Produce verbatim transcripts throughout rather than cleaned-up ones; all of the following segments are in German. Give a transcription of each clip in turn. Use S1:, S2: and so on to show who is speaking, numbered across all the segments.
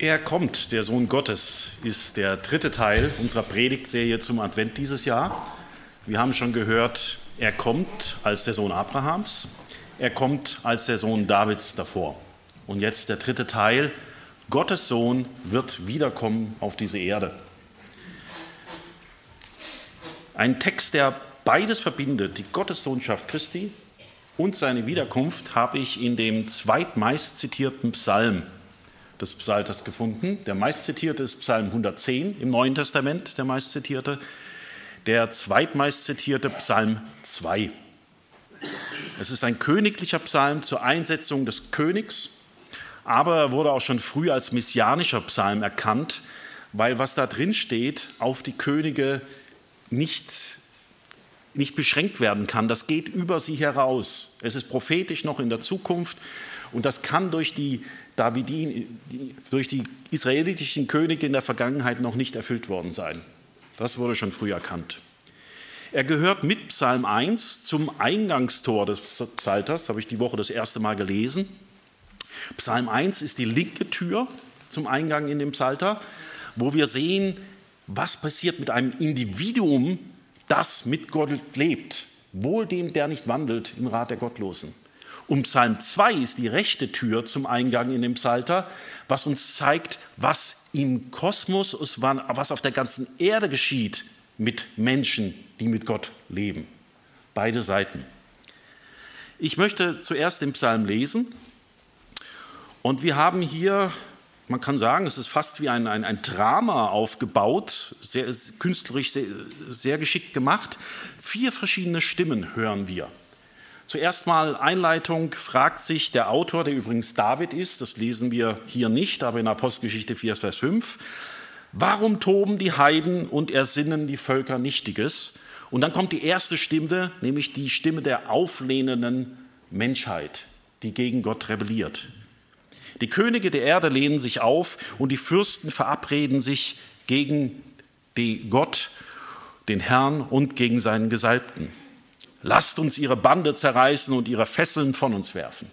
S1: Er kommt, der Sohn Gottes, ist der dritte Teil unserer Predigtserie zum Advent dieses Jahr. Wir haben schon gehört, er kommt als der Sohn Abrahams, er kommt als der Sohn Davids davor. Und jetzt der dritte Teil, Gottes Sohn wird wiederkommen auf diese Erde. Ein Text, der beides verbindet, die Gottessohnschaft Christi und seine Wiederkunft, habe ich in dem zweitmeist zitierten Psalm des Psalters gefunden. Der meistzitierte ist Psalm hundertzehn im Neuen Testament, der meistzitierte. Der zweitmeist zitierte Psalm zwei. Es ist ein königlicher Psalm zur Einsetzung des Königs, aber er wurde auch schon früh als messianischer Psalm erkannt, weil was da drin steht, auf die Könige nicht, nicht beschränkt werden kann. Das geht über sie heraus. Es ist prophetisch noch in der Zukunft und das kann durch die Davidin, durch die israelitischen Könige in der Vergangenheit noch nicht erfüllt worden sein. Das wurde schon früh erkannt. Er gehört mit Psalm eins zum Eingangstor des Psalters, habe ich die Woche das erste Mal gelesen. Psalm eins ist die linke Tür zum Eingang in den Psalter, wo wir sehen, was passiert mit einem Individuum, das mit Gott lebt. Wohl dem, der nicht wandelt im Rat der Gottlosen. Und Psalm zwei ist die rechte Tür zum Eingang in den Psalter, was uns zeigt, was im Kosmos, was auf der ganzen Erde geschieht mit Menschen, die mit Gott leben. Beide Seiten. Ich möchte zuerst den Psalm lesen. Und wir haben hier, man kann sagen, es ist fast wie ein, ein, ein Drama aufgebaut, sehr, künstlerisch sehr, sehr geschickt gemacht. Vier verschiedene Stimmen hören wir. Zuerst mal Einleitung, fragt sich der Autor, der übrigens David ist, das lesen wir hier nicht, aber in Apostelgeschichte vier, Vers fünf, warum toben die Heiden und ersinnen die Völker Nichtiges? Und dann kommt die erste Stimme, nämlich die Stimme der auflehnenden Menschheit, die gegen Gott rebelliert. Die Könige der Erde lehnen sich auf und die Fürsten verabreden sich gegen den Gott, den Herrn und gegen seinen Gesalbten. Lasst uns ihre Bande zerreißen und ihre Fesseln von uns werfen.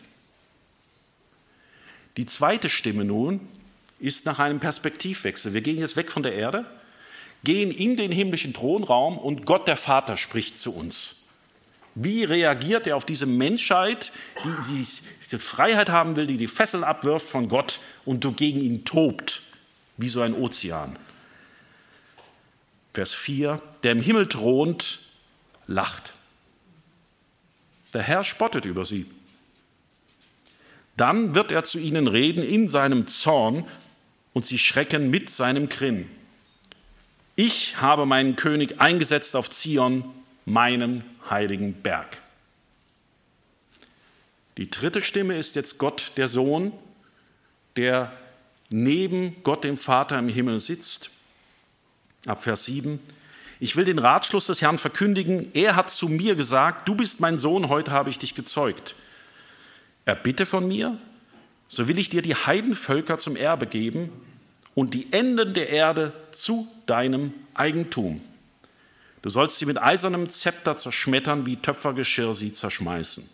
S1: Die zweite Stimme nun ist nach einem Perspektivwechsel. Wir gehen jetzt weg von der Erde, gehen in den himmlischen Thronraum und Gott der Vater spricht zu uns. Wie reagiert er auf diese Menschheit, die diese Freiheit haben will, die die Fesseln abwirft von Gott und du gegen ihn tobt, wie so ein Ozean? Vers vier, der im Himmel thront, lacht. Der Herr spottet über sie. Dann wird er zu ihnen reden in seinem Zorn und sie schrecken mit seinem Grin. Ich habe meinen König eingesetzt auf Zion, meinem heiligen Berg. Die dritte Stimme ist jetzt Gott, der Sohn, der neben Gott, dem Vater im Himmel sitzt. Ab Vers sieben. Ich will den Ratschluss des Herrn verkündigen. Er hat zu mir gesagt, du bist mein Sohn, heute habe ich dich gezeugt. Erbitte von mir, so will ich dir die Heidenvölker zum Erbe geben und die Enden der Erde zu deinem Eigentum. Du sollst sie mit eisernem Zepter zerschmettern, wie Töpfergeschirr sie zerschmeißen.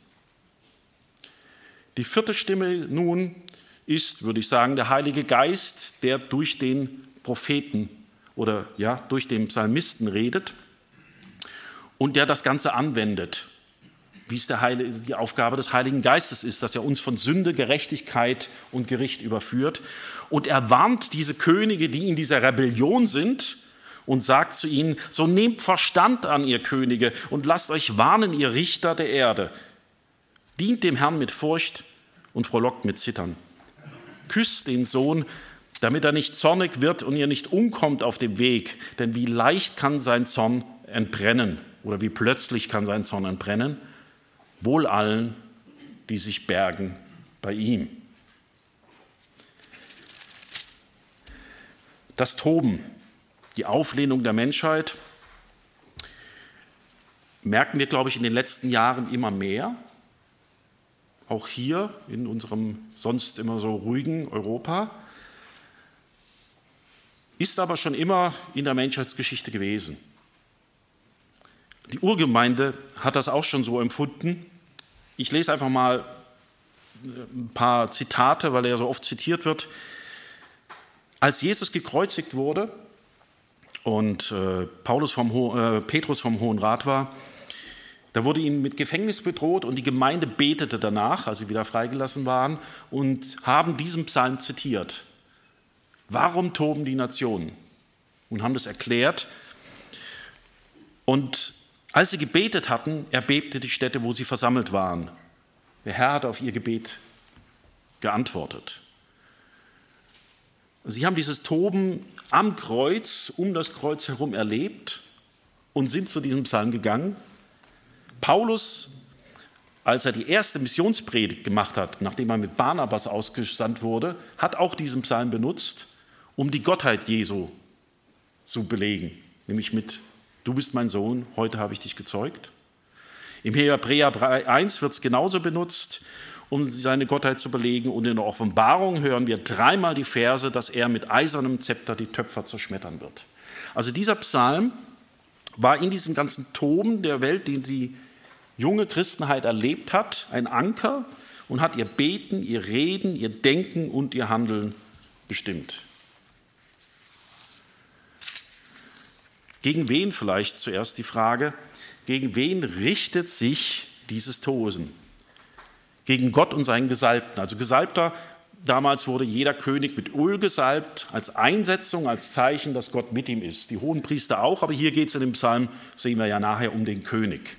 S1: Die vierte Stimme nun ist, würde ich sagen, der Heilige Geist, der durch den Propheten oder ja, durch den Psalmisten redet und der das Ganze anwendet, wie es der Heilige, die Aufgabe des Heiligen Geistes ist, dass er uns von Sünde, Gerechtigkeit und Gericht überführt. Und er warnt diese Könige, die in dieser Rebellion sind, und sagt zu ihnen, so nehmt Verstand an, ihr Könige, und lasst euch warnen, ihr Richter der Erde. Dient dem Herrn mit Furcht und frohlockt mit Zittern. Küsst den Sohn, damit er nicht zornig wird und ihr nicht umkommt auf dem Weg. Denn wie leicht kann sein Zorn entbrennen oder wie plötzlich kann sein Zorn entbrennen? Wohl allen, die sich bergen bei ihm. Das Toben, die Auflehnung der Menschheit, merken wir, glaube ich, in den letzten Jahren immer mehr. Auch hier in unserem sonst immer so ruhigen Europa. Ist aber schon immer in der Menschheitsgeschichte gewesen. Die Urgemeinde hat das auch schon so empfunden. Ich lese einfach mal ein paar Zitate, weil er so oft zitiert wird. Als Jesus gekreuzigt wurde und äh, Paulus vom Ho- äh, Petrus vom Hohen Rat war, da wurde ihm mit Gefängnis bedroht und die Gemeinde betete danach, als sie wieder freigelassen waren, und haben diesen Psalm zitiert. Warum toben die Nationen? Und haben das erklärt. Und als sie gebetet hatten, erbebte die Stätte, wo sie versammelt waren. Der Herr hat auf ihr Gebet geantwortet. Sie haben dieses Toben am Kreuz, um das Kreuz herum erlebt und sind zu diesem Psalm gegangen. Paulus, als er die erste Missionspredigt gemacht hat, nachdem er mit Barnabas ausgesandt wurde, hat auch diesen Psalm benutzt, um die Gottheit Jesu zu belegen, nämlich mit: Du bist mein Sohn, heute habe ich dich gezeugt. Im Hebräer eins wird es genauso benutzt, um seine Gottheit zu belegen. Und in der Offenbarung hören wir dreimal die Verse, dass er mit eisernem Zepter die Töpfer zerschmettern wird. Also dieser Psalm war in diesem ganzen Toben der Welt, den die junge Christenheit erlebt hat, ein Anker und hat ihr Beten, ihr Reden, ihr Denken und ihr Handeln bestimmt. Gegen wen vielleicht zuerst die Frage, gegen wen richtet sich dieses Tosen? Gegen Gott und seinen Gesalbten. Also Gesalbter, damals wurde jeder König mit Öl gesalbt, als Einsetzung, als Zeichen, dass Gott mit ihm ist. Die Hohenpriester auch, aber hier geht es in dem Psalm, sehen wir ja nachher, um den König.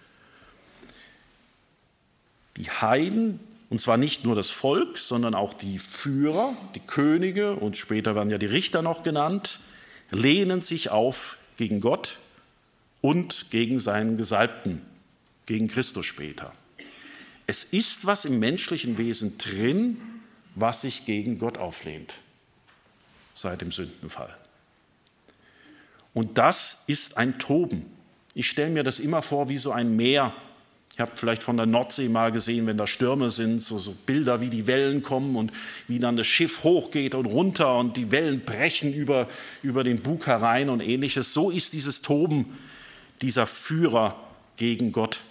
S1: Die Heiden, und zwar nicht nur das Volk, sondern auch die Führer, die Könige und später werden ja die Richter noch genannt, lehnen sich auf gegen Gott und gegen seinen Gesalbten, gegen Christus später. Es ist was im menschlichen Wesen drin, was sich gegen Gott auflehnt, seit dem Sündenfall. Und das ist ein Toben. Ich stelle mir das immer vor wie so ein Meer. Ich habe vielleicht von der Nordsee mal gesehen, wenn da Stürme sind, so, so Bilder, wie die Wellen kommen und wie dann das Schiff hochgeht und runter und die Wellen brechen über, über den Bug herein und ähnliches. So ist dieses Toben dieser Führer gegen Gott.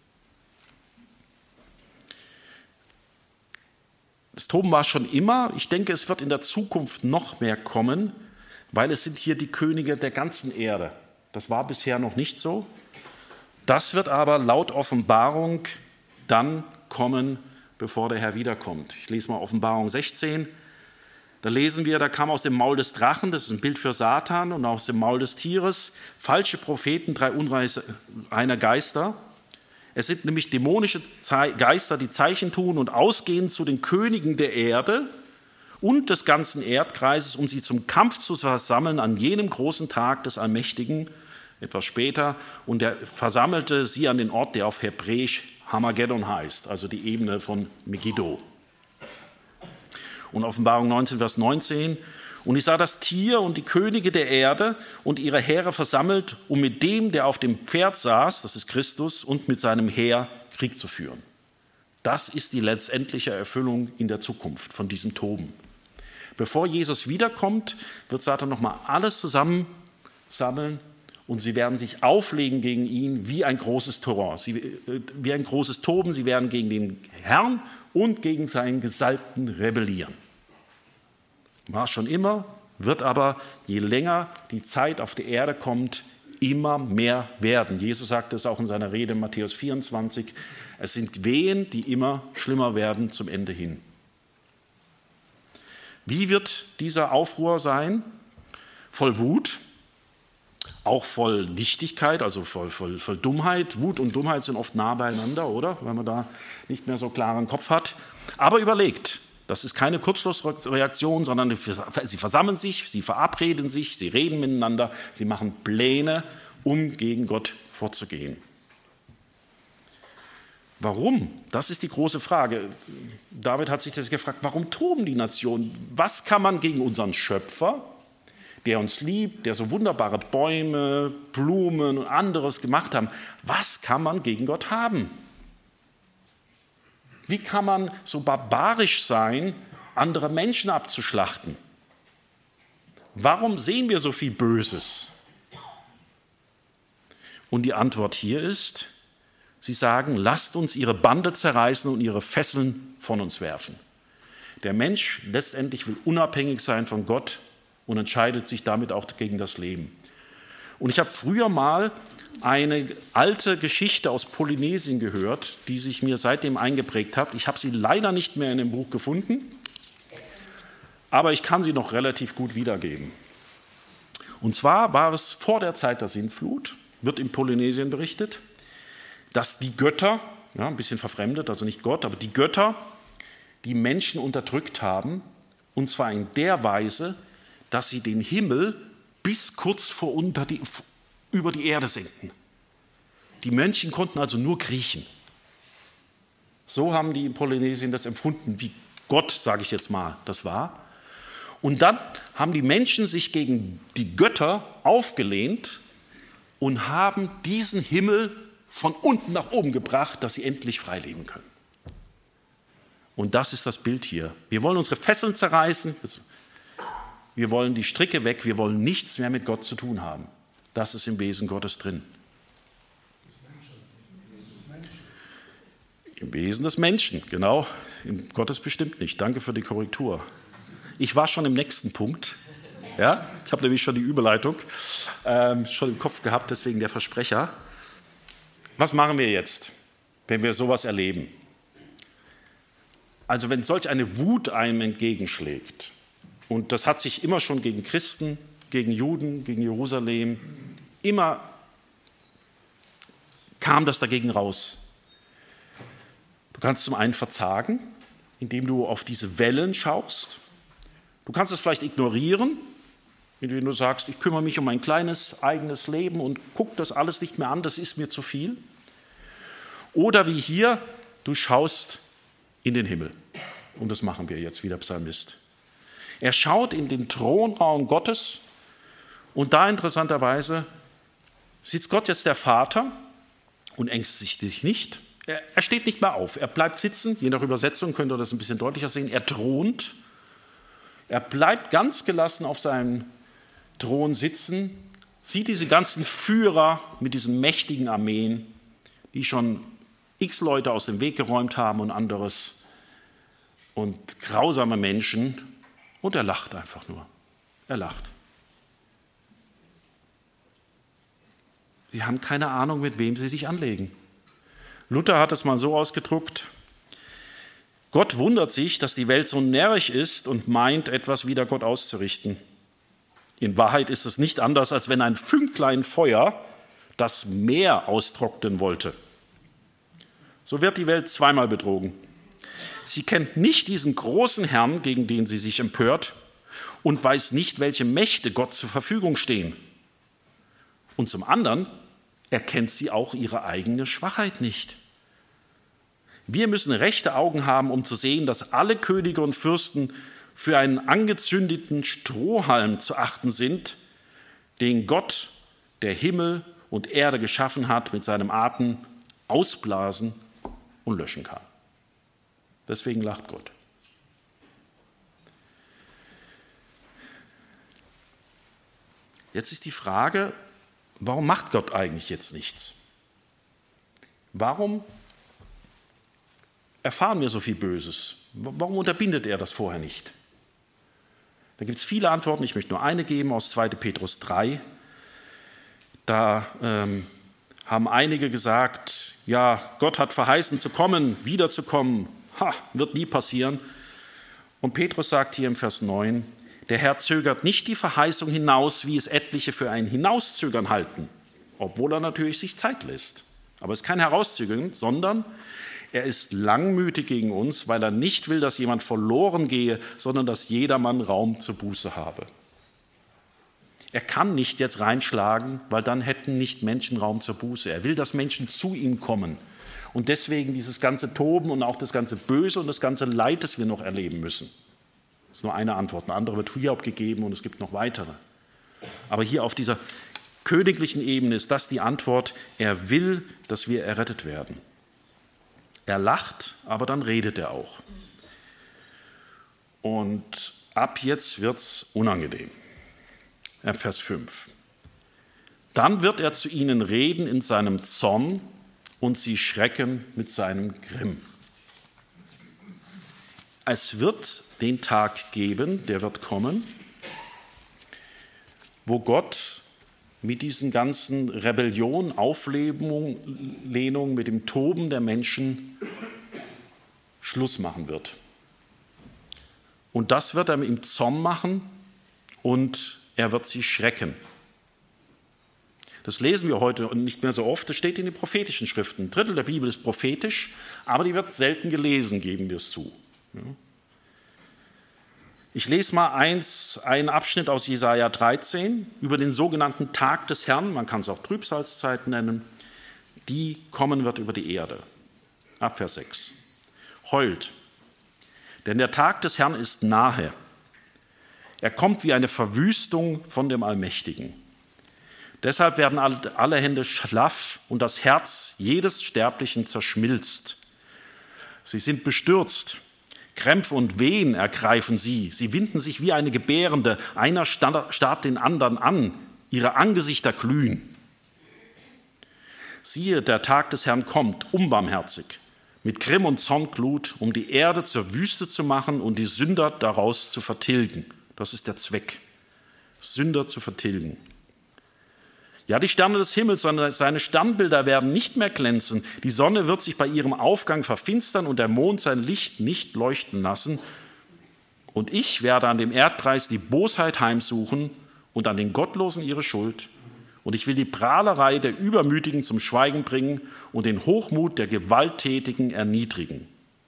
S1: Das Toben war schon immer. Ich denke, es wird in der Zukunft noch mehr kommen, weil es sind hier die Könige der ganzen Erde. Das war bisher noch nicht so. Das wird aber laut Offenbarung dann kommen, bevor der Herr wiederkommt. Ich lese mal Offenbarung sechzehn. Da lesen wir, da kam aus dem Maul des Drachen, das ist ein Bild für Satan, und aus dem Maul des Tieres falsche Propheten, drei unreine Geister. Es sind nämlich dämonische Geister, die Zeichen tun und ausgehen zu den Königen der Erde und des ganzen Erdkreises, um sie zum Kampf zu versammeln an jenem großen Tag des Allmächtigen, etwas später, und er versammelte sie an den Ort, der auf Hebräisch Hamageddon heißt, also die Ebene von Megiddo. Und Offenbarung neunzehn, Vers neunzehn, und ich sah das Tier und die Könige der Erde und ihre Heere versammelt, um mit dem, der auf dem Pferd saß, das ist Christus, und mit seinem Heer Krieg zu führen. Das ist die letztendliche Erfüllung in der Zukunft von diesem Toben. Bevor Jesus wiederkommt, wird Satan nochmal alles zusammensammeln und sie werden sich auflegen gegen ihn wie ein großes Torrent, sie, wie ein großes Toben. Sie werden gegen den Herrn und gegen seinen Gesalbten rebellieren. War schon immer, wird aber, je länger die Zeit auf die Erde kommt, immer mehr werden. Jesus sagte es auch in seiner Rede in Matthäus vierundzwanzig, es sind Wehen, die immer schlimmer werden zum Ende hin. Wie wird dieser Aufruhr sein? Voll Wut, auch voll Nichtigkeit, also voll, voll, voll Dummheit. Wut und Dummheit sind oft nah beieinander, oder? Wenn man da nicht mehr so klaren Kopf hat. Aber überlegt, das ist keine Kurzschlussreaktion, sondern sie versammeln sich, sie verabreden sich, sie reden miteinander, sie machen Pläne, um gegen Gott vorzugehen. Warum? Das ist die große Frage. David hat sich das gefragt, warum toben die Nationen? Was kann man gegen unseren Schöpfer, der uns liebt, der so wunderbare Bäume, Blumen und anderes gemacht haben, was kann man gegen Gott haben? Wie kann man so barbarisch sein, andere Menschen abzuschlachten? Warum sehen wir so viel Böses? Und die Antwort hier ist, sie sagen, lasst uns ihre Bande zerreißen und ihre Fesseln von uns werfen. Der Mensch letztendlich will unabhängig sein von Gott und entscheidet sich damit auch gegen das Leben. Und ich habe früher mal eine alte Geschichte aus Polynesien gehört, die sich mir seitdem eingeprägt hat. Ich habe sie leider nicht mehr in dem Buch gefunden, aber ich kann sie noch relativ gut wiedergeben. Und zwar war es vor der Zeit der Sintflut, wird in Polynesien berichtet, dass die Götter, ja, ein bisschen verfremdet, also nicht Gott, aber die Götter, die Menschen unterdrückt haben, und zwar in der Weise, dass sie den Himmel bis kurz vor unter die, über die Erde senkten. Die Mönche konnten also nur kriechen. So haben die in Polynesien das empfunden, wie Gott, sage ich jetzt mal, das war. Und dann haben die Menschen sich gegen die Götter aufgelehnt und haben diesen Himmel von unten nach oben gebracht, dass sie endlich frei leben können. Und das ist das Bild hier. Wir wollen unsere Fesseln zerreißen, wir wollen die Stricke weg, wir wollen nichts mehr mit Gott zu tun haben. Das ist im Wesen Gottes drin. Im Wesen des Menschen, genau. Im Gottes bestimmt nicht. Danke für die Korrektur. Ich war schon im nächsten Punkt. Ja? Ich habe nämlich schon die Überleitung ähm, schon im Kopf gehabt, deswegen der Versprecher. Was machen wir jetzt, wenn wir sowas erleben? Also wenn solch eine Wut einem entgegenschlägt, und das hat sich immer schon gegen Christen, gegen Juden, gegen Jerusalem, immer kam das dagegen raus. Du kannst zum einen verzagen, indem du auf diese Wellen schaust. Du kannst es vielleicht ignorieren, indem du sagst, ich kümmere mich um mein kleines eigenes Leben und gucke das alles nicht mehr an, das ist mir zu viel. Oder wie hier, du schaust in den Himmel. Und das machen wir jetzt, wie der Psalmist. Er schaut in den Thronraum Gottes und da interessanterweise sitzt Gott jetzt der Vater und ängstigt sich nicht. Er, er steht nicht mehr auf, er bleibt sitzen, je nach Übersetzung könnt ihr das ein bisschen deutlicher sehen. Er thront, er bleibt ganz gelassen auf seinem Thron sitzen, sieht diese ganzen Führer mit diesen mächtigen Armeen, die schon x Leute aus dem Weg geräumt haben und anderes und grausame Menschen. Und er lacht einfach nur. Er lacht. Sie haben keine Ahnung, mit wem sie sich anlegen. Luther hat es mal so ausgedrückt: Gott wundert sich, dass die Welt so närrisch ist und meint, etwas wider Gott auszurichten. In Wahrheit ist es nicht anders, als wenn ein Fünklein Feuer das Meer austrocknen wollte. So wird die Welt zweimal betrogen. Sie kennt nicht diesen großen Herrn, gegen den sie sich empört, und weiß nicht, welche Mächte Gott zur Verfügung stehen. Und zum anderen erkennt sie auch ihre eigene Schwachheit nicht. Wir müssen rechte Augen haben, um zu sehen, dass alle Könige und Fürsten für einen angezündeten Strohhalm zu achten sind, den Gott, der Himmel und Erde geschaffen hat, mit seinem Atem ausblasen und löschen kann. Deswegen lacht Gott. Jetzt ist die Frage, warum macht Gott eigentlich jetzt nichts? Warum erfahren wir so viel Böses? Warum unterbindet er das vorher nicht? Da gibt es viele Antworten, ich möchte nur eine geben aus zweiter Petrus drei. Da ähm, haben einige gesagt, ja, Gott hat verheißen zu kommen, wiederzukommen. Ha, wird nie passieren. Und Petrus sagt hier im Vers neun, der Herr zögert nicht die Verheißung hinaus, wie es etliche für ein Hinauszögern halten, obwohl er natürlich sich Zeit lässt. Aber es ist kein Herauszögern, sondern er ist langmütig gegen uns, weil er nicht will, dass jemand verloren gehe, sondern dass jedermann Raum zur Buße habe. Er kann nicht jetzt reinschlagen, weil dann hätten nicht Menschen Raum zur Buße. Er will, dass Menschen zu ihm kommen. Und deswegen dieses ganze Toben und auch das ganze Böse und das ganze Leid, das wir noch erleben müssen. Das ist nur eine Antwort. Eine andere wird Hiob gegeben und es gibt noch weitere. Aber hier auf dieser königlichen Ebene ist das die Antwort. Er will, dass wir errettet werden. Er lacht, aber dann redet er auch. Und ab jetzt wird es unangenehm. Vers fünf. Dann wird er zu ihnen reden in seinem Zorn und sie schrecken mit seinem Grimm. Es wird den Tag geben, der wird kommen, wo Gott mit diesen ganzen Rebellion, Auflehnung, mit dem Toben der Menschen Schluss machen wird. Und das wird er im Zorn machen und er wird sie schrecken. Das lesen wir heute nicht mehr so oft, das steht in den prophetischen Schriften. Ein Drittel der Bibel ist prophetisch, aber die wird selten gelesen, geben wir es zu. Ich lese mal eins, einen Abschnitt aus Jesaja dreizehn über den sogenannten Tag des Herrn, man kann es auch Trübsalzeit nennen, die kommen wird über die Erde. Ab Vers sechs. Heult, denn der Tag des Herrn ist nahe. Er kommt wie eine Verwüstung von dem Allmächtigen. Deshalb werden alle Hände schlaff und das Herz jedes Sterblichen zerschmilzt. Sie sind bestürzt. Krämpfe und Wehen ergreifen sie. Sie winden sich wie eine Gebärende. Einer starrt den anderen an. Ihre Angesichter glühen. Siehe, der Tag des Herrn kommt, unbarmherzig, mit Grimm und Zornglut, um die Erde zur Wüste zu machen und die Sünder daraus zu vertilgen. Das ist der Zweck, Sünder zu vertilgen. Ja, die Sterne des Himmels, seine Sternbilder werden nicht mehr glänzen. Die Sonne wird sich bei ihrem Aufgang verfinstern und der Mond sein Licht nicht leuchten lassen. Und ich werde an dem Erdkreis die Bosheit heimsuchen und an den Gottlosen ihre Schuld. Und ich will die Prahlerei der Übermütigen zum Schweigen bringen und den Hochmut der Gewalttätigen erniedrigen.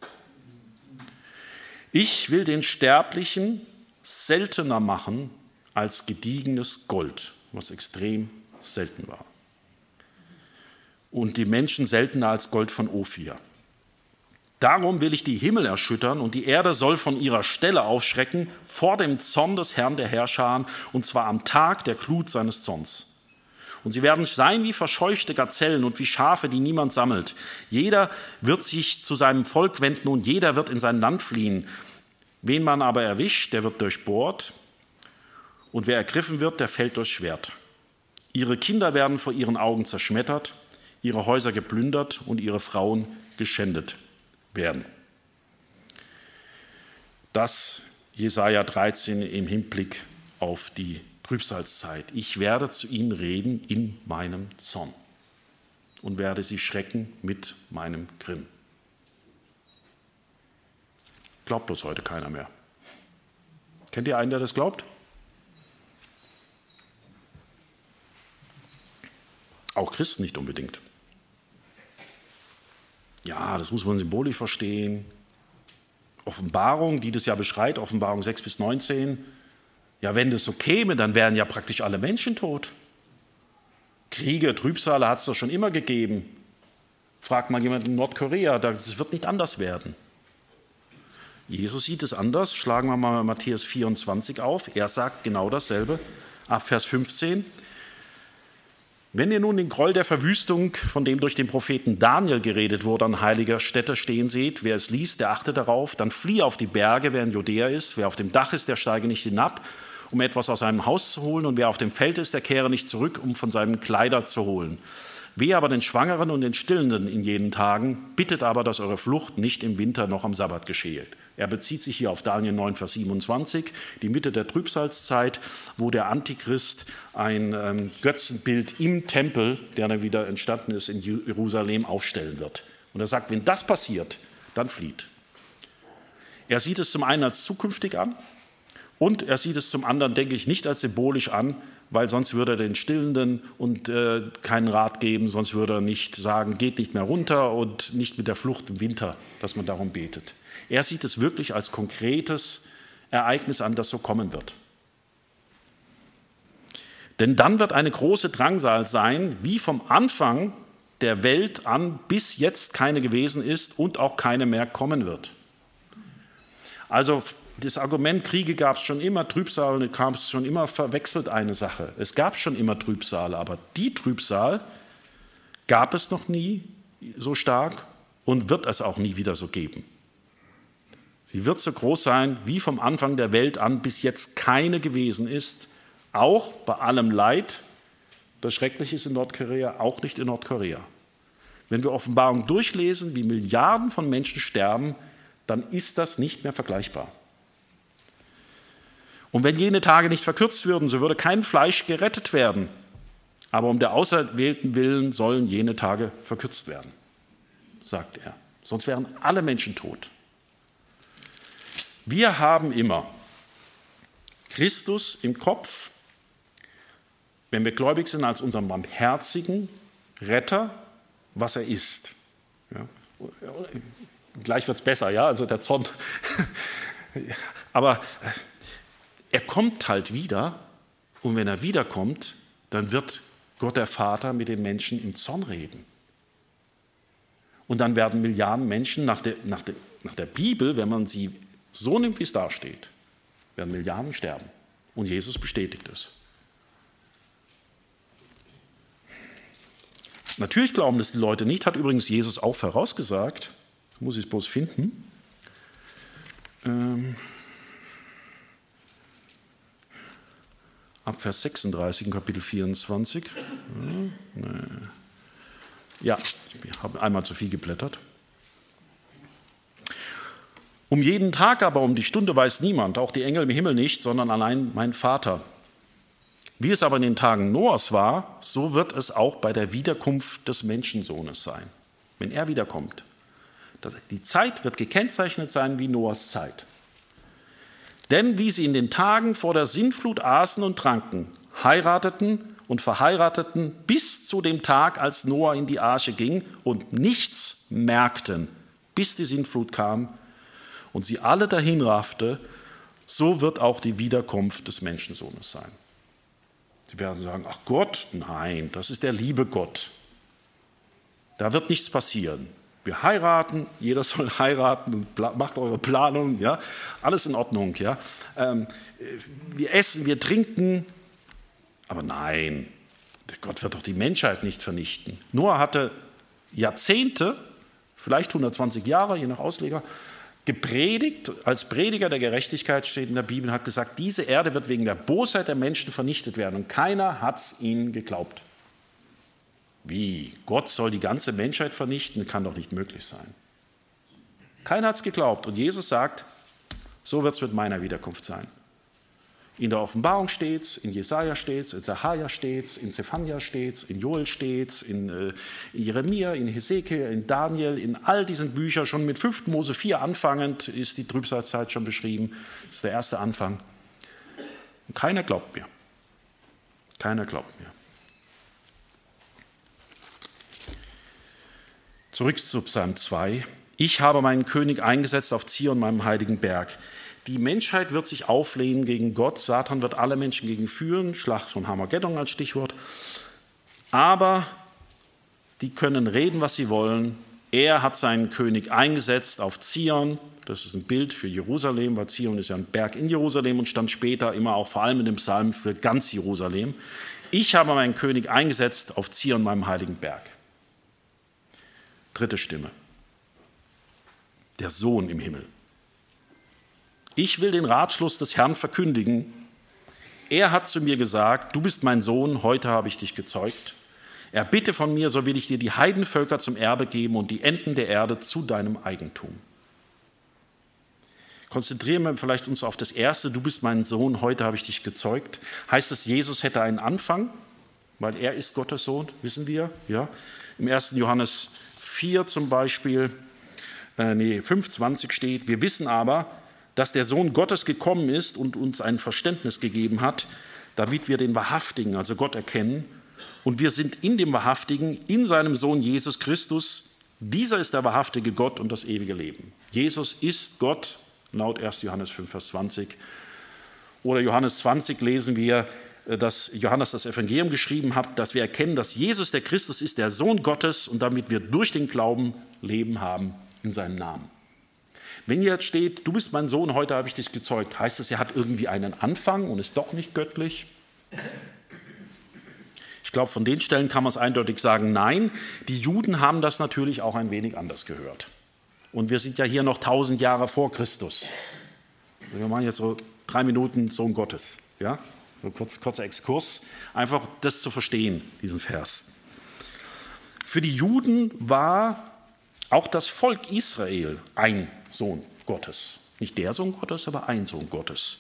S1: Ich will den Sterblichen seltener machen als gediegenes Gold, was extrem selten war. Und die Menschen seltener als Gold von Ophir. Darum will ich die Himmel erschüttern und die Erde soll von ihrer Stelle aufschrecken vor dem Zorn des Herrn der Herrscher, und zwar am Tag der Glut seines Zorns. Und sie werden sein wie verscheuchte Gazellen und wie Schafe, die niemand sammelt. Jeder wird sich zu seinem Volk wenden und jeder wird in sein Land fliehen. Wen man aber erwischt, der wird durchbohrt, und wer ergriffen wird, der fällt durchs Schwert. Ihre Kinder werden vor ihren Augen zerschmettert, ihre Häuser geplündert und ihre Frauen geschändet werden. Das Jesaja dreizehn im Hinblick auf die Trübsalzeit. Ich werde zu ihnen reden in meinem Zorn und werde sie schrecken mit meinem Grimm. Glaubt bloß heute keiner mehr. Kennt ihr einen, der das glaubt? Auch Christen nicht unbedingt. Ja, das muss man symbolisch verstehen. Offenbarung, die das ja beschreibt, Offenbarung sechs bis neunzehn. Ja, wenn das so käme, dann wären ja praktisch alle Menschen tot. Kriege, Trübsale hat es doch schon immer gegeben. Fragt mal jemand in Nordkorea, das wird nicht anders werden. Jesus sieht es anders. Schlagen wir mal Matthäus vierundzwanzig auf. Er sagt genau dasselbe. Ab Vers fünfzehn. Wenn ihr nun den Groll der Verwüstung, von dem durch den Propheten Daniel geredet wurde, an heiliger Stätte stehen seht, wer es liest, der achte darauf, dann fliehe auf die Berge, wer in Judäa ist, wer auf dem Dach ist, der steige nicht hinab, um etwas aus seinem Haus zu holen, und wer auf dem Feld ist, der kehre nicht zurück, um von seinen Kleider zu holen. Wehe aber den Schwangeren und den Stillenden in jenen Tagen, bittet aber, dass eure Flucht nicht im Winter noch am Sabbat geschehe. Er bezieht sich hier auf Daniel neun, Vers siebenundzwanzig, die Mitte der Trübsalzeit, wo der Antichrist ein ähm, Götzenbild im Tempel, der dann wieder entstanden ist in Jerusalem, aufstellen wird. Und er sagt, wenn das passiert, dann flieht. Er sieht es zum einen als zukünftig an und er sieht es zum anderen, denke ich, nicht als symbolisch an, weil sonst würde er den Stillenden und äh, keinen Rat geben, sonst würde er nicht sagen, geht nicht mehr runter und nicht mit der Flucht im Winter, dass man darum betet. Er sieht es wirklich als konkretes Ereignis an, das so kommen wird. Denn dann wird eine große Drangsal sein, wie vom Anfang der Welt an bis jetzt keine gewesen ist und auch keine mehr kommen wird. Also das Argument, Kriege gab es schon immer, Trübsal gab es schon immer, verwechselt eine Sache. Es gab schon immer Trübsal, aber die Trübsal gab es noch nie so stark und wird es auch nie wieder so geben. Sie wird so groß sein, wie vom Anfang der Welt an bis jetzt keine gewesen ist, auch bei allem Leid, das schrecklich ist in Nordkorea, auch nicht in Nordkorea. Wenn wir Offenbarung durchlesen, wie Milliarden von Menschen sterben, dann ist das nicht mehr vergleichbar. Und wenn jene Tage nicht verkürzt würden, so würde kein Fleisch gerettet werden. Aber um der Auserwählten willen sollen jene Tage verkürzt werden, sagt er. Sonst wären alle Menschen tot. Wir haben immer Christus im Kopf, wenn wir gläubig sind, als unseren barmherzigen Retter, was er ist. Ja. Gleich wird es besser, ja, also der Zorn. Aber er kommt halt wieder, und wenn er wiederkommt, dann wird Gott der Vater mit den Menschen im Zorn reden. Und dann werden Milliarden Menschen nach der, nach der, nach der Bibel, wenn man sie so nimmt, wie es da steht, werden Milliarden sterben. Und Jesus bestätigt es. Natürlich glauben das die Leute nicht, hat übrigens Jesus auch vorausgesagt. Das muss ich bloß finden. Ähm, ab Vers sechsunddreißig in Kapitel vierundzwanzig. Ja, ich habe einmal zu viel geblättert. Um jeden Tag aber, um die Stunde weiß niemand, auch die Engel im Himmel nicht, sondern allein mein Vater. Wie es aber in den Tagen Noahs war, so wird es auch bei der Wiederkunft des Menschensohnes sein. Wenn er wiederkommt. Die Zeit wird gekennzeichnet sein wie Noahs Zeit. Denn wie sie in den Tagen vor der Sintflut aßen und tranken, heirateten und verheirateten bis zu dem Tag, als Noah in die Arche ging und nichts merkten, bis die Sintflut kam und sie alle dahinraffte, so wird auch die Wiederkunft des Menschensohnes sein. Sie werden sagen, ach Gott, nein, das ist der liebe Gott. Da wird nichts passieren. Wir heiraten, jeder soll heiraten und macht eure Planung, ja, alles in Ordnung, ja. Ähm, wir essen, wir trinken, aber nein, Gott wird doch die Menschheit nicht vernichten. Noah hatte Jahrzehnte, vielleicht hundertzwanzig Jahre, je nach Ausleger, gepredigt, als Prediger der Gerechtigkeit steht in der Bibel, hat gesagt, diese Erde wird wegen der Bosheit der Menschen vernichtet werden und keiner hat es ihnen geglaubt. Wie? Gott soll die ganze Menschheit vernichten? Kann doch nicht möglich sein. Keiner hat es geglaubt. Und Jesus sagt, so wird es mit meiner Wiederkunft sein. In der Offenbarung steht es, in Jesaja steht es, in Sacharja steht es, in Zephania steht es, in Joel steht es, in, äh, in Jeremia, in Hesekiel, in Daniel, in all diesen Büchern, schon mit fünften Mose vier anfangend, ist die Trübsalzeit schon beschrieben. Das ist der erste Anfang. Und keiner glaubt mir. Keiner glaubt mir. Zurück zu Psalm zwei. Ich habe meinen König eingesetzt auf Zion, meinem heiligen Berg. Die Menschheit wird sich auflehnen gegen Gott. Satan wird alle Menschen gegen führen. Schlacht von Armageddon als Stichwort. Aber die können reden, was sie wollen. Er hat seinen König eingesetzt auf Zion. Das ist ein Bild für Jerusalem, weil Zion ist ja ein Berg in Jerusalem und stand später immer auch vor allem in dem Psalm für ganz Jerusalem. Ich habe meinen König eingesetzt auf Zion, meinem heiligen Berg. Dritte Stimme. Der Sohn im Himmel. Ich will den Ratschluss des Herrn verkündigen. Er hat zu mir gesagt, du bist mein Sohn, heute habe ich dich gezeugt. Erbitte von mir, so will ich dir die Heidenvölker zum Erbe geben und die Enden der Erde zu deinem Eigentum. Konzentrieren wir vielleicht uns auf das Erste, du bist mein Sohn, heute habe ich dich gezeugt. Heißt das, Jesus hätte einen Anfang, weil er ist Gottes Sohn, wissen wir. Ja? Im ersten Johannes vier zum Beispiel, äh, nee, fünf zwanzig steht, wir wissen aber, dass der Sohn Gottes gekommen ist und uns ein Verständnis gegeben hat, damit wir den Wahrhaftigen, also Gott, erkennen. Und wir sind in dem Wahrhaftigen, in seinem Sohn Jesus Christus. Dieser ist der wahrhaftige Gott und das ewige Leben. Jesus ist Gott, laut ersten Johannes fünf, Vers zwanzig. Oder Johannes zwanzig lesen wir, dass Johannes das Evangelium geschrieben hat, dass wir erkennen, dass Jesus der Christus ist, der Sohn Gottes, und damit wir durch den Glauben Leben haben in seinem Namen. Wenn jetzt steht, du bist mein Sohn, heute habe ich dich gezeugt, heißt das, er hat irgendwie einen Anfang und ist doch nicht göttlich? Ich glaube, von den Stellen kann man es eindeutig sagen, nein. Die Juden haben das natürlich auch ein wenig anders gehört. Und wir sind ja hier noch tausend Jahre vor Christus. Wir machen jetzt so drei Minuten Sohn Gottes. Ja? So kurz, kurzer Exkurs, einfach das zu verstehen, diesen Vers. Für die Juden war auch das Volk Israel ein Sohn Gottes. Nicht der Sohn Gottes, aber ein Sohn Gottes.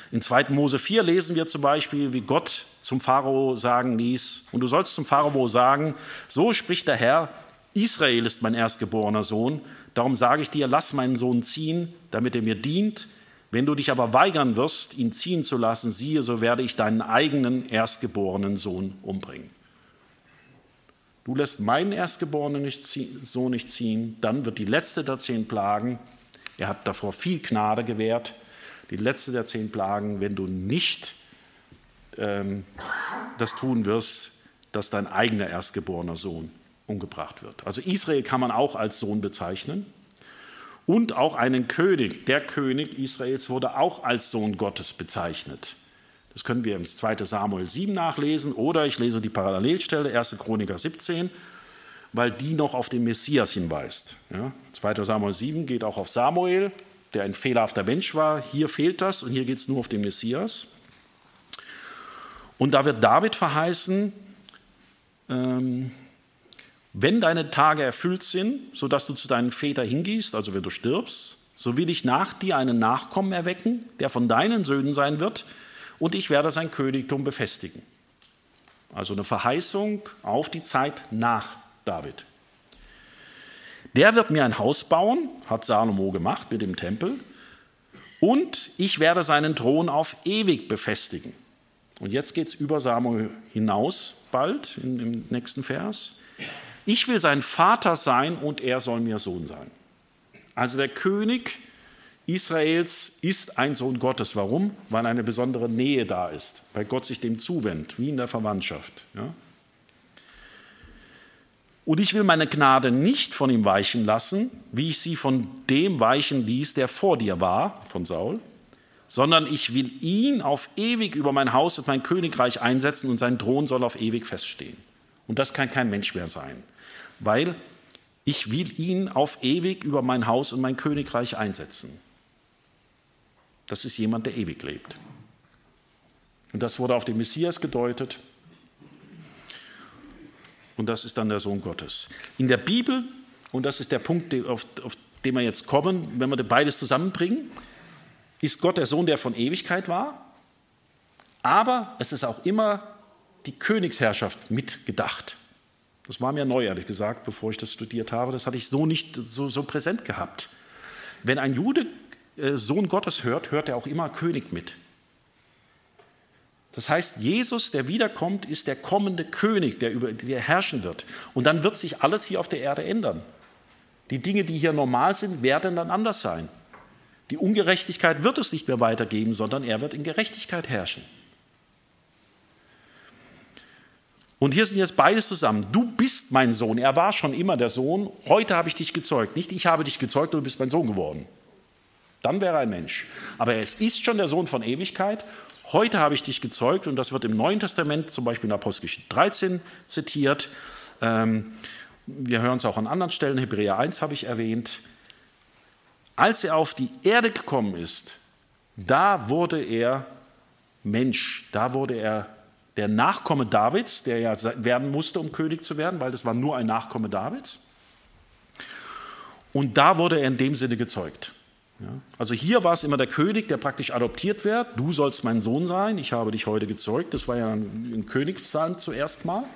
S1: In zweiten Mose vier lesen wir zum Beispiel, wie Gott zum Pharao sagen ließ, und du sollst zum Pharao sagen, so spricht der Herr, Israel ist mein erstgeborener Sohn, darum sage ich dir, lass meinen Sohn ziehen, damit er mir dient. Wenn du dich aber weigern wirst, ihn ziehen zu lassen, siehe, so werde ich deinen eigenen erstgeborenen Sohn umbringen. Du lässt meinen erstgeborenen Sohn nicht ziehen, dann wird die letzte der zehn Plagen, er hat davor viel Gnade gewährt, die letzte der zehn Plagen, wenn du nicht ähm, das tun wirst, dass dein eigener erstgeborener Sohn umgebracht wird. Also Israel kann man auch als Sohn bezeichnen und auch einen König. Der König Israels wurde auch als Sohn Gottes bezeichnet. Das können wir im zweiten Samuel sieben nachlesen oder ich lese die Parallelstelle, erster Chroniker siebzehn, weil die noch auf den Messias hinweist. Ja, zweiter Samuel sieben geht auch auf Samuel, der ein fehlerhafter Mensch war. Hier fehlt das und hier geht es nur auf den Messias. Und da wird David verheißen, ähm, wenn deine Tage erfüllt sind, sodass du zu deinen Vätern hingehst, also wenn du stirbst, so will ich nach dir einen Nachkommen erwecken, der von deinen Söhnen sein wird, und ich werde sein Königtum befestigen. Also eine Verheißung auf die Zeit nach David. Der wird mir ein Haus bauen, hat Salomo gemacht mit dem Tempel, und ich werde seinen Thron auf ewig befestigen. Und jetzt geht es über Samuel hinaus, bald in, im nächsten Vers. Ich will sein Vater sein und er soll mir Sohn sein. Also der König Israels ist ein Sohn Gottes. Warum? Weil eine besondere Nähe da ist, weil Gott sich dem zuwendet, wie in der Verwandtschaft. Ja? Und ich will meine Gnade nicht von ihm weichen lassen, wie ich sie von dem weichen ließ, der vor dir war, von Saul, sondern ich will ihn auf ewig über mein Haus und mein Königreich einsetzen und sein Thron soll auf ewig feststehen. Und das kann kein Mensch mehr sein, weil ich will ihn auf ewig über mein Haus und mein Königreich einsetzen. Das ist jemand, der ewig lebt. Und das wurde auf den Messias gedeutet. Und das ist dann der Sohn Gottes. In der Bibel, und das ist der Punkt, auf, auf den wir jetzt kommen, wenn wir beides zusammenbringen, ist Gott der Sohn, der von Ewigkeit war, aber es ist auch immer die Königsherrschaft mitgedacht. Das war mir neu, ehrlich gesagt, bevor ich das studiert habe. Das hatte ich so nicht so, so präsent gehabt. Wenn ein Jude äh, Sohn Gottes hört, hört er auch immer König mit. Das heißt, Jesus, der wiederkommt, ist der kommende König, der, über, der herrschen wird. Und dann wird sich alles hier auf der Erde ändern. Die Dinge, die hier normal sind, werden dann anders sein. Die Ungerechtigkeit wird es nicht mehr weitergeben, sondern er wird in Gerechtigkeit herrschen. Und hier sind jetzt beides zusammen. Du bist mein Sohn. Er war schon immer der Sohn. Heute habe ich dich gezeugt. Nicht ich habe dich gezeugt und du bist mein Sohn geworden. Dann wäre er ein Mensch. Aber er ist schon der Sohn von Ewigkeit. Heute habe ich dich gezeugt und das wird im Neuen Testament, zum Beispiel in Apostelgeschichte dreizehn zitiert. Wir hören es auch an anderen Stellen. Hebräer eins habe ich erwähnt. Als er auf die Erde gekommen ist, da wurde er Mensch. Da wurde er der Nachkomme Davids, der ja werden musste, um König zu werden, weil das war nur ein Nachkomme Davids. Und da wurde er in dem Sinne gezeugt. Ja, also hier war es immer der König, der praktisch adoptiert wird. Du sollst mein Sohn sein, ich habe dich heute gezeugt. Das war ja ein Königsland zuerst mal.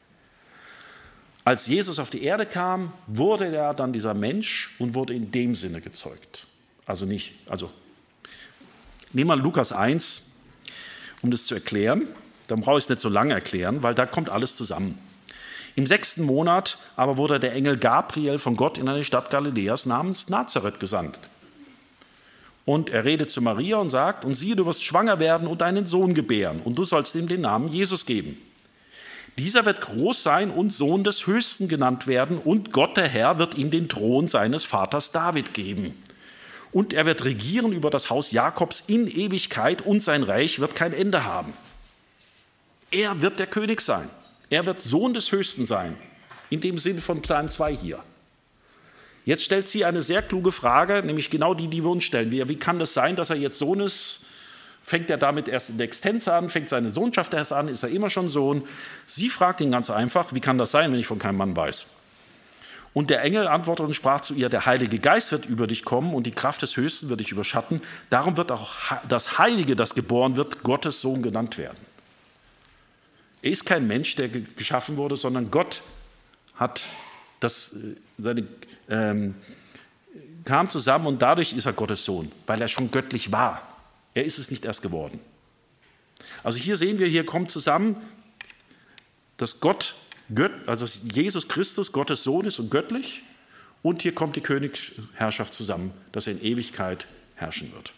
S1: Als Jesus auf die Erde kam, wurde er dann dieser Mensch und wurde in dem Sinne gezeugt. Also nicht, also nehmen wir Lukas eins, um das zu erklären. Dann brauche ich es nicht so lange erklären, weil da kommt alles zusammen. Im sechsten Monat aber wurde der Engel Gabriel von Gott in eine Stadt Galiläas namens Nazareth gesandt. Und er redet zu Maria und sagt, und siehe, du wirst schwanger werden und einen Sohn gebären, und du sollst ihm den Namen Jesus geben. Dieser wird groß sein und Sohn des Höchsten genannt werden, und Gott, der Herr, wird ihm den Thron seines Vaters David geben. Und er wird regieren über das Haus Jakobs in Ewigkeit, und sein Reich wird kein Ende haben. Er wird der König sein. Er wird Sohn des Höchsten sein, in dem Sinne von Psalm zwei hier. Jetzt stellt sie eine sehr kluge Frage, nämlich genau die, die wir uns stellen. Wie, wie kann das sein, dass er jetzt Sohn ist? Fängt er damit erst in der Extenz an? Fängt seine Sohnschaft erst an? Ist er immer schon Sohn? Sie fragt ihn ganz einfach, wie kann das sein, wenn ich von keinem Mann weiß? Und der Engel antwortete und sprach zu ihr, der Heilige Geist wird über dich kommen und die Kraft des Höchsten wird dich überschatten. Darum wird auch das Heilige, das geboren wird, Gottes Sohn genannt werden. Er ist kein Mensch, der geschaffen wurde, sondern Gott hat das, seine, ähm, kam zusammen und dadurch ist er Gottes Sohn, weil er schon göttlich war. Er ist es nicht erst geworden. Also hier sehen wir, hier kommt zusammen, dass Gott, Gött, also Jesus Christus Gottes Sohn ist und göttlich, und hier kommt die Königsherrschaft zusammen, dass er in Ewigkeit herrschen wird.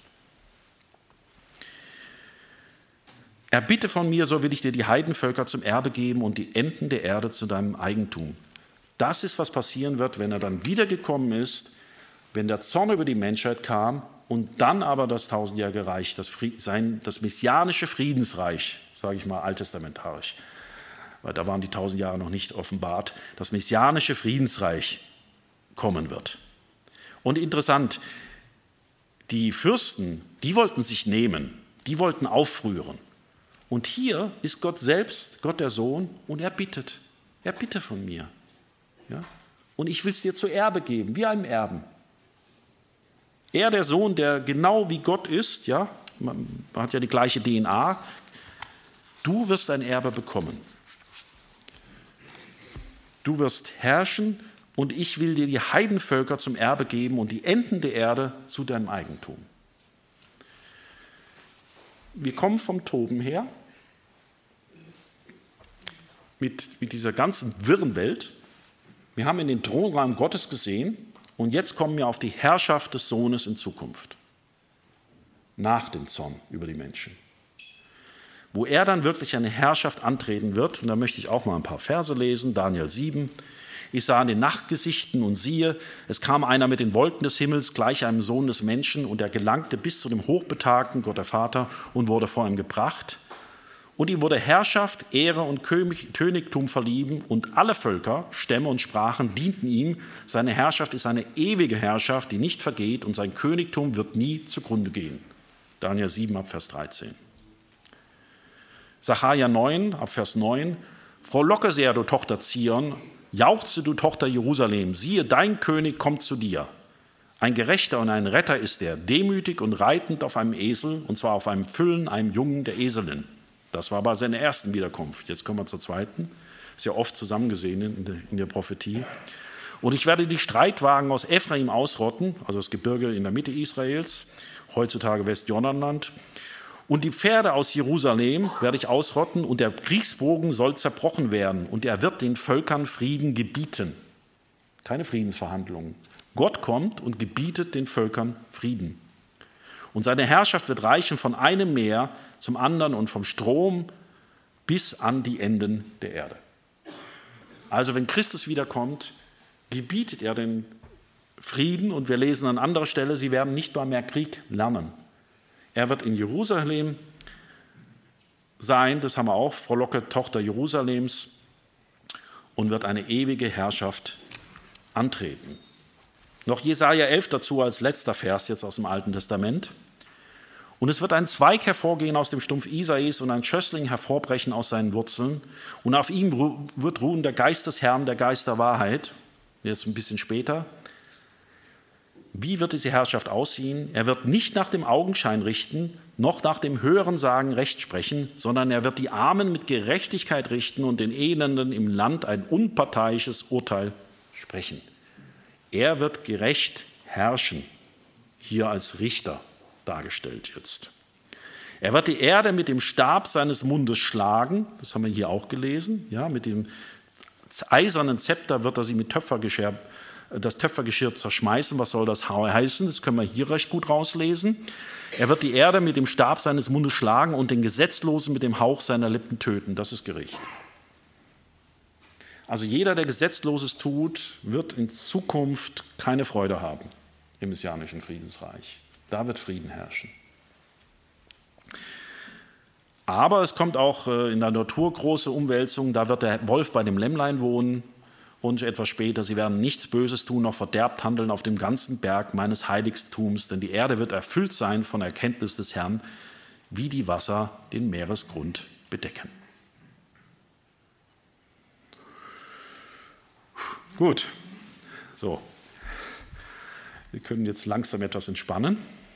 S1: Erbitte von mir, so will ich dir die Heidenvölker zum Erbe geben und die Enden der Erde zu deinem Eigentum. Das ist, was passieren wird, wenn er dann wiedergekommen ist, wenn der Zorn über die Menschheit kam und dann aber das tausendjährige Reich, das, Fried, sein, das messianische Friedensreich, sage ich mal alttestamentarisch, weil da waren die tausend Jahre noch nicht offenbart, das messianische Friedensreich kommen wird. Und interessant, die Fürsten, die wollten sich nehmen, die wollten aufrühren. Und hier ist Gott selbst, Gott der Sohn, und er bittet, er bitte von mir. Ja? Und ich will es dir zu Erbe geben, wie einem Erben. Er, der Sohn, der genau wie Gott ist, ja, man hat ja die gleiche D N A, du wirst ein Erbe bekommen. Du wirst herrschen und ich will dir die Heidenvölker zum Erbe geben und die Enden der Erde zu deinem Eigentum. Wir kommen vom Toben her, mit, mit dieser ganzen wirren Welt. Wir haben in den Thronraum Gottes gesehen und jetzt kommen wir auf die Herrschaft des Sohnes in Zukunft, nach dem Zorn über die Menschen. Wo er dann wirklich eine Herrschaft antreten wird, und da möchte ich auch mal ein paar Verse lesen, Daniel sieben. Ich sah in den Nachtgesichten und siehe, es kam einer mit den Wolken des Himmels, gleich einem Sohn des Menschen, und er gelangte bis zu dem Hochbetagten, Gott der Vater, und wurde vor ihm gebracht. Und ihm wurde Herrschaft, Ehre und Königtum verliehen, und alle Völker, Stämme und Sprachen dienten ihm. Seine Herrschaft ist eine ewige Herrschaft, die nicht vergeht, und sein Königtum wird nie zugrunde gehen. Daniel sieben, ab Vers dreizehn. Sacharja neun, ab Vers neun. Frohlocke sehr, du Tochter Zion, jauchze, du Tochter Jerusalem, siehe, dein König kommt zu dir. Ein Gerechter und ein Retter ist er, demütig und reitend auf einem Esel, und zwar auf einem Füllen, einem Jungen der Eselin. Das war bei seiner ersten Wiederkunft. Jetzt kommen wir zur zweiten. Ist ja oft zusammengesehen in der, in der Prophetie. Und ich werde die Streitwagen aus Ephraim ausrotten, also das Gebirge in der Mitte Israels, heutzutage Westjordanland. Und die Pferde aus Jerusalem werde ich ausrotten und der Kriegsbogen soll zerbrochen werden und er wird den Völkern Frieden gebieten. Keine Friedensverhandlungen. Gott kommt und gebietet den Völkern Frieden. Und seine Herrschaft wird reichen von einem Meer zum anderen und vom Strom bis an die Enden der Erde. Also wenn Christus wiederkommt, gebietet er den Frieden und wir lesen an anderer Stelle, sie werden nicht mal mehr Krieg lernen. Er wird in Jerusalem sein, das haben wir auch, Frohlocke, Tochter Jerusalems, und wird eine ewige Herrschaft antreten. Noch Jesaja elf dazu als letzter Vers jetzt aus dem Alten Testament. Und es wird ein Zweig hervorgehen aus dem Stumpf Isais und ein Schössling hervorbrechen aus seinen Wurzeln. Und auf ihm wird ruhen der Geist des Herrn, der Geist der Wahrheit. Jetzt ein bisschen später. Wie wird diese Herrschaft aussehen? Er wird nicht nach dem Augenschein richten, noch nach dem Hörensagen Recht sprechen, sondern er wird die Armen mit Gerechtigkeit richten und den Elenden im Land ein unparteiisches Urteil sprechen. Er wird gerecht herrschen, hier als Richter dargestellt jetzt. Er wird die Erde mit dem Stab seines Mundes schlagen, das haben wir hier auch gelesen, ja, mit dem eisernen Zepter wird er sie mit Töpfergeschirr das Töpfergeschirr zerschmeißen. Was soll das heißen? Das können wir hier recht gut rauslesen. Er wird die Erde mit dem Stab seines Mundes schlagen und den Gesetzlosen mit dem Hauch seiner Lippen töten. Das ist Gericht. Also jeder, der Gesetzloses tut, wird in Zukunft keine Freude haben im messianischen Friedensreich. Da wird Frieden herrschen. Aber es kommt auch in der Natur große Umwälzungen. Da wird der Wolf bei dem Lämmlein wohnen. Und etwas später, sie werden nichts Böses tun, noch verderbt handeln auf dem ganzen Berg meines Heiligtums, denn die Erde wird erfüllt sein von Erkenntnis des Herrn, wie die Wasser den Meeresgrund bedecken. Gut, So, wir können jetzt langsam etwas entspannen.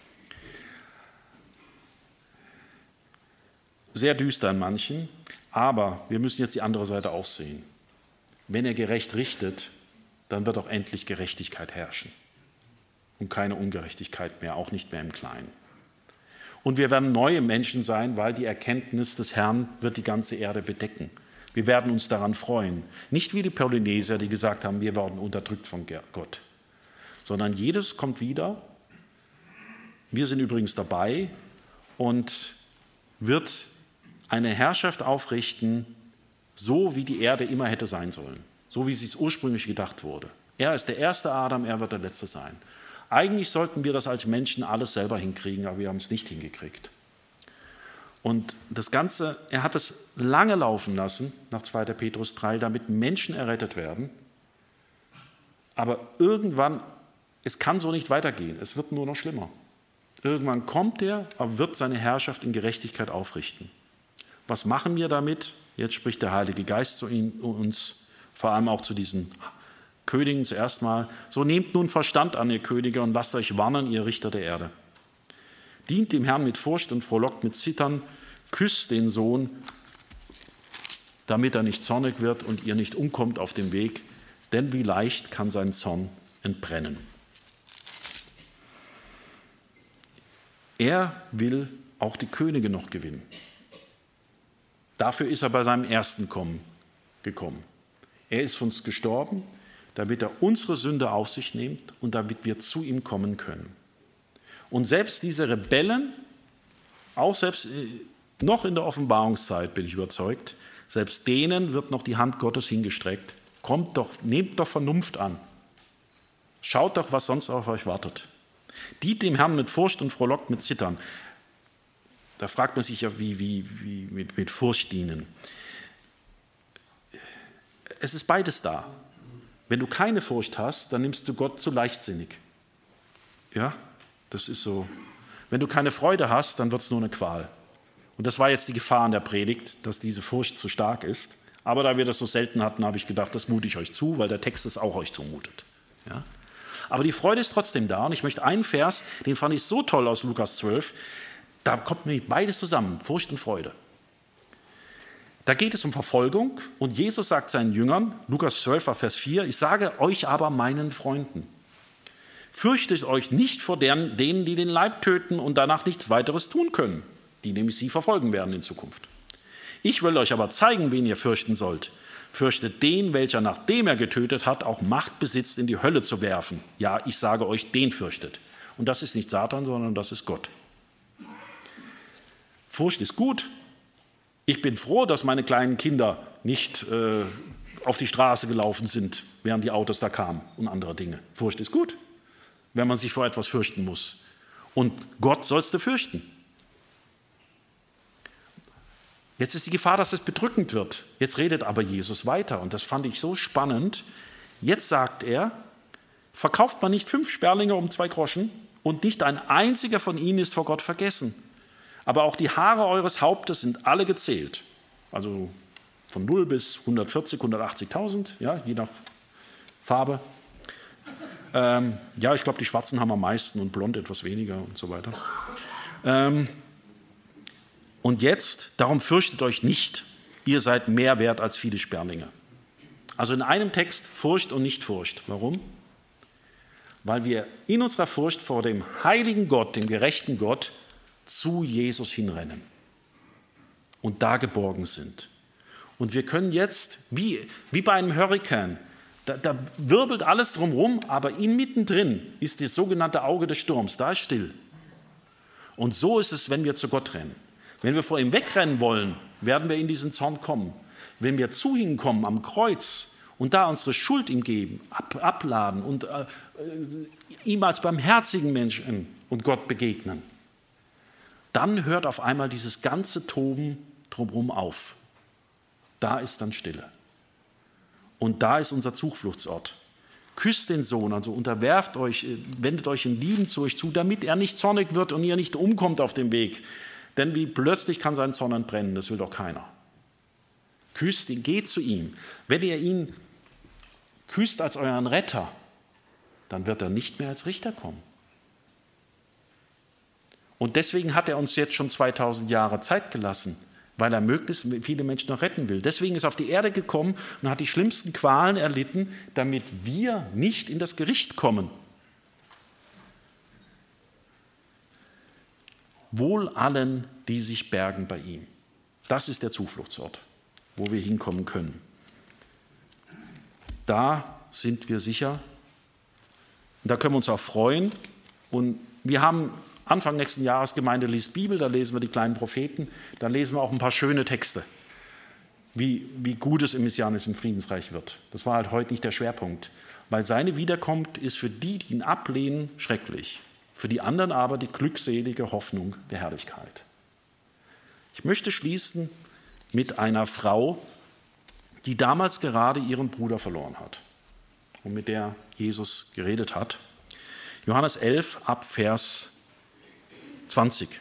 S1: Sehr düster an manchen, aber wir müssen jetzt die andere Seite auch sehen. Wenn er gerecht richtet, dann wird auch endlich Gerechtigkeit herrschen und keine Ungerechtigkeit mehr, auch nicht mehr im Kleinen. Und wir werden neue Menschen sein, weil die Erkenntnis des Herrn wird die ganze Erde bedecken. Wir werden uns daran freuen. Nicht wie die Polynesier, die gesagt haben, wir werden unterdrückt von Gott, sondern jedes kommt wieder. Wir sind übrigens dabei und wird eine Herrschaft aufrichten, so wie die Erde immer hätte sein sollen, so wie sie es ursprünglich gedacht wurde. Er ist der erste Adam, er wird der letzte sein. Eigentlich sollten wir das als Menschen alles selber hinkriegen, aber wir haben es nicht hingekriegt. Und das Ganze, er hat es lange laufen lassen, nach zweiter Petrus drei, damit Menschen errettet werden. Aber irgendwann, es kann so nicht weitergehen, es wird nur noch schlimmer. Irgendwann kommt er, aber wird seine Herrschaft in Gerechtigkeit aufrichten. Was machen wir damit? Jetzt spricht der Heilige Geist zu uns, vor allem auch zu diesen Königen zuerst mal. So nehmt nun Verstand an, ihr Könige, und lasst euch warnen, ihr Richter der Erde. Dient dem Herrn mit Furcht und frohlockt mit Zittern, küsst den Sohn, damit er nicht zornig wird und ihr nicht umkommt auf dem Weg, denn wie leicht kann sein Zorn entbrennen. Er will auch die Könige noch gewinnen. Dafür ist er bei seinem ersten Kommen gekommen. Er ist für uns gestorben, damit er unsere Sünde auf sich nimmt und damit wir zu ihm kommen können. Und selbst diese Rebellen, auch selbst noch in der Offenbarungszeit bin ich überzeugt, selbst denen wird noch die Hand Gottes hingestreckt. Kommt doch, nehmt doch Vernunft an. Schaut doch, was sonst auf euch wartet. Dient dem Herrn mit Furcht und frohlockt mit Zittern. Da fragt man sich ja, wie, wie, wie mit, mit Furcht dienen. Es ist beides da. Wenn du keine Furcht hast, dann nimmst du Gott zu leichtsinnig. Ja, das ist so. Wenn du keine Freude hast, dann wird es nur eine Qual. Und das war jetzt die Gefahr an der Predigt, dass diese Furcht zu stark ist. Aber da wir das so selten hatten, habe ich gedacht, das mute ich euch zu, weil der Text es auch euch zumutet. Ja? Aber die Freude ist trotzdem da. Und ich möchte einen Vers, den fand ich so toll aus Lukas zwölf, da kommt nämlich beides zusammen, Furcht und Freude. Da geht es um Verfolgung und Jesus sagt seinen Jüngern, Lukas zwölf, Vers vier, ich sage euch aber meinen Freunden, fürchtet euch nicht vor denen, die den Leib töten und danach nichts weiteres tun können, die nämlich sie verfolgen werden in Zukunft. Ich will euch aber zeigen, wen ihr fürchten sollt. Fürchtet den, welcher nachdem er getötet hat, auch Macht besitzt, in die Hölle zu werfen. Ja, ich sage euch, den fürchtet. Und das ist nicht Satan, sondern das ist Gott. Furcht ist gut. Ich bin froh, dass meine kleinen Kinder nicht äh, auf die Straße gelaufen sind, während die Autos da kamen und andere Dinge. Furcht ist gut, wenn man sich vor etwas fürchten muss. Und Gott sollst du fürchten. Jetzt ist die Gefahr, dass es bedrückend wird. Jetzt redet aber Jesus weiter und das fand ich so spannend. Jetzt sagt er, verkauft man nicht fünf Sperlinge um zwei Groschen und nicht ein einziger von ihnen ist vor Gott vergessen. Aber auch die Haare eures Hauptes sind alle gezählt. Also von null bis hundertvierzig, hundertachtzigtausend, ja, je nach Farbe. Ähm, ja, ich glaube, die Schwarzen haben am meisten und blond etwas weniger und so weiter. Ähm, und jetzt, darum fürchtet euch nicht, ihr seid mehr wert als viele Sperlinge. Also in einem Text Furcht und Nichtfurcht. Warum? Weil wir in unserer Furcht vor dem heiligen Gott, dem gerechten Gott, zu Jesus hinrennen und da geborgen sind. Und wir können jetzt, wie, wie bei einem Hurrikan, da, da wirbelt alles drumherum, aber inmittendrin ist das sogenannte Auge des Sturms, da ist still. Und so ist es, wenn wir zu Gott rennen. Wenn wir vor ihm wegrennen wollen, werden wir in diesen Zorn kommen. Wenn wir zu ihm kommen am Kreuz und da unsere Schuld ihm geben, ab, abladen und äh, ihm als barmherzigen Menschen und Gott begegnen, dann hört auf einmal dieses ganze Toben drumherum auf. Da ist dann Stille. Und da ist unser Zufluchtsort. Küsst den Sohn, also unterwerft euch, wendet euch in Lieben zu euch zu, damit er nicht zornig wird und ihr nicht umkommt auf dem Weg. Denn wie plötzlich kann sein Zorn entbrennen, das will doch keiner. Küsst ihn, geht zu ihm. Wenn ihr ihn küsst als euren Retter, dann wird er nicht mehr als Richter kommen. Und deswegen hat er uns jetzt schon zweitausend Jahre Zeit gelassen, weil er möglichst viele Menschen noch retten will. Deswegen ist er auf die Erde gekommen und hat die schlimmsten Qualen erlitten, damit wir nicht in das Gericht kommen. Wohl allen, die sich bergen bei ihm. Das ist der Zufluchtsort, wo wir hinkommen können. Da sind wir sicher. Und da können wir uns auch freuen. Und wir haben Anfang nächsten Jahres Gemeinde liest Bibel, da lesen wir die kleinen Propheten, da lesen wir auch ein paar schöne Texte, wie, wie gut es im messianischen Friedensreich wird. Das war halt heute nicht der Schwerpunkt, weil seine Wiederkunft ist für die, die ihn ablehnen, schrecklich, für die anderen aber die glückselige Hoffnung der Herrlichkeit. Ich möchte schließen mit einer Frau, die damals gerade ihren Bruder verloren hat und mit der Jesus geredet hat. Johannes elf ab Vers zwanzig.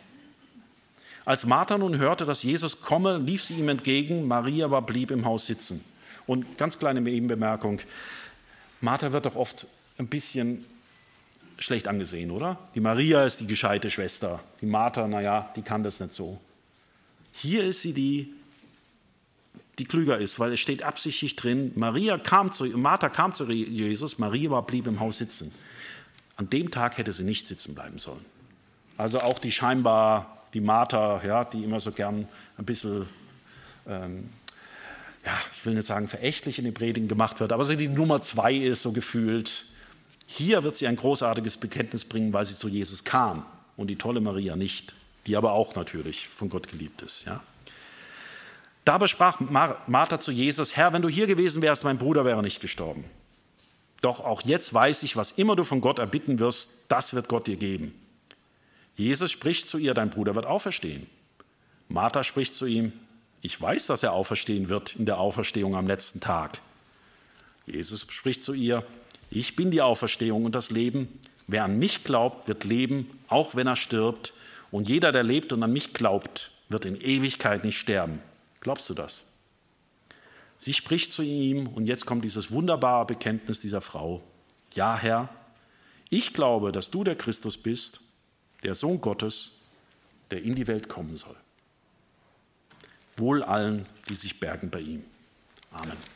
S1: Als Martha nun hörte, dass Jesus komme, lief sie ihm entgegen, Maria aber blieb im Haus sitzen. Und ganz kleine Nebenbemerkung, Martha wird doch oft ein bisschen schlecht angesehen, oder? Die Maria ist die gescheite Schwester, die Martha, naja, die kann das nicht so. Hier ist sie die, die klüger ist, weil es steht absichtlich drin, Maria kam zu, Martha kam zu Jesus, Maria aber blieb im Haus sitzen. An dem Tag hätte sie nicht sitzen bleiben sollen. Also auch die scheinbar, die Martha, ja, die immer so gern ein bisschen, ähm, ja, ich will nicht sagen verächtlich in den Predigen gemacht wird, aber sie die Nummer zwei ist, so gefühlt. Hier wird sie ein großartiges Bekenntnis bringen, weil sie zu Jesus kam und die tolle Maria nicht, die aber auch natürlich von Gott geliebt ist. Ja. Dabei sprach Martha zu Jesus, Herr, wenn du hier gewesen wärst, mein Bruder wäre nicht gestorben. Doch auch jetzt weiß ich, was immer du von Gott erbitten wirst, das wird Gott dir geben. Jesus spricht zu ihr, dein Bruder wird auferstehen. Martha spricht zu ihm, ich weiß, dass er auferstehen wird in der Auferstehung am letzten Tag. Jesus spricht zu ihr, ich bin die Auferstehung und das Leben. Wer an mich glaubt, wird leben, auch wenn er stirbt. Und jeder, der lebt und an mich glaubt, wird in Ewigkeit nicht sterben. Glaubst du das? Sie spricht zu ihm und jetzt kommt dieses wunderbare Bekenntnis dieser Frau. Ja, Herr, ich glaube, dass du der Christus bist, der Sohn Gottes, der in die Welt kommen soll. Wohl allen, die sich bergen bei ihm. Amen.